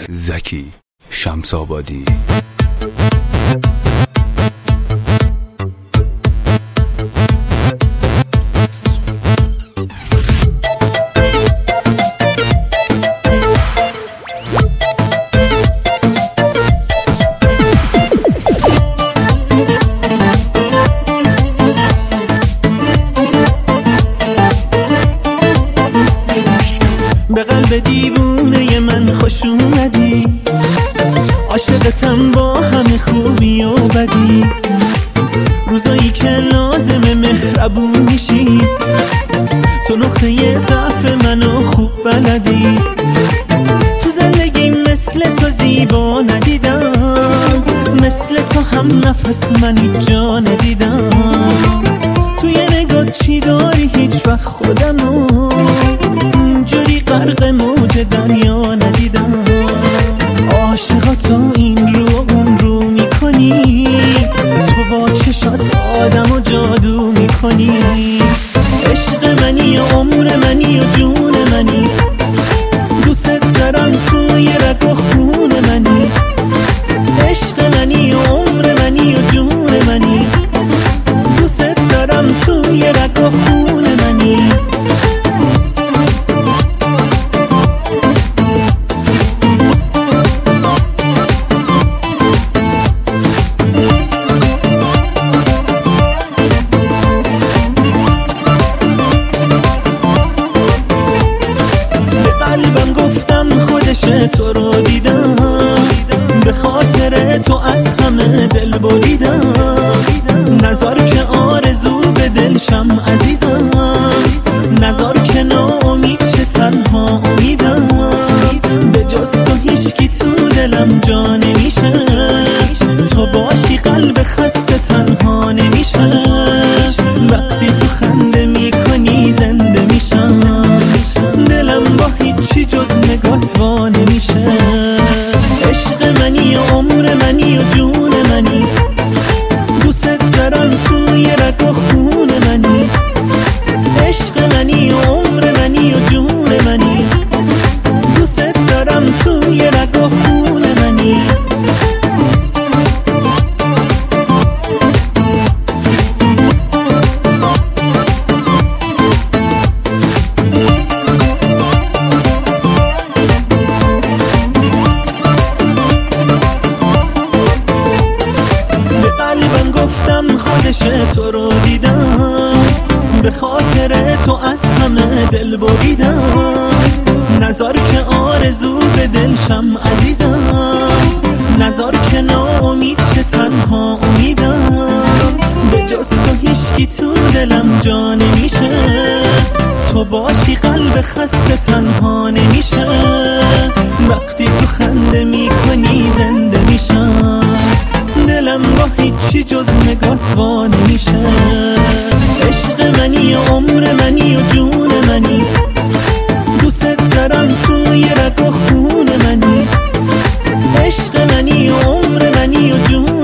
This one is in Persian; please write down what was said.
زکی شمس‌آبادی. به قلب دیوونه من خوش اومدی، عاشقتم با همه خوبی و بدی. روزایی که لازم مهربون میشی، تو نقطه ضعف منو خوب بلدی. تو زندگی مثل تو زیبا ندیدم، مثل تو هم نفس من هیچ جا ندیدم. توی نگاه چی داری هیچ وقت خودمو اینجوری غرق موج دریا ندیدم. عاشقاتو این رو اون رو میکنی، تو با چشات آدمو جادو میکنی. عشق منی و عمر منی و جون منی، دوست دارم توی رگ و خون منی. عشق منی و عمر منی و جون منی، دوست دارم توی رگ و خون منی. تو رو دیدم، به خاطر تو از همه دل بریدم. نزار که آرزو به دلشم عزیزم، نزار که ناامید شه تنها امیدم. به جز تو هیچکی تو دلم جا نمیشه، تو باشی قلب خسته تنها نمیشه. وقتی تو خنده میکنی زنده میشم، دلم با هیچی جز نگات وا نمیشه. عشق منی و عمر منی و جون منی، دوست دارم توی رگ و خون منی. عشق منی و عمر منی و جون منی، دوست دارم توی رگ و خون منی. تو رو دیدم، به خاطر تو از همه دل بریدم. نزار که آرزو به دلشم عزیزم، نزار که ناامید شه تنها امیدم. به جز تو هیچکی تو دلم جا نمیشه، تو باشی قلب خسته تنها نمیشه. وقتی تو خنده میکنی زنده میشم، دلم با هیچی جز نگات وا نمیشه. عشق منی و عمر منی و جون منی، دوست دارم توی رگ و خون منی. عشق منی و عمر منی و جون